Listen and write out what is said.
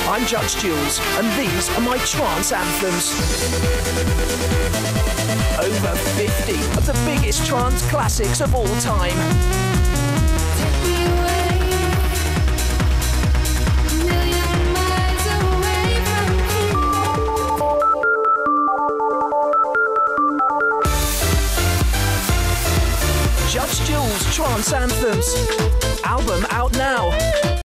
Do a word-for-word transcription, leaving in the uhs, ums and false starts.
I'm Judge Jules, and these are my trance anthems. Over fifty of the biggest trance classics of all time. Judge Jules Trance Anthems. Album out now.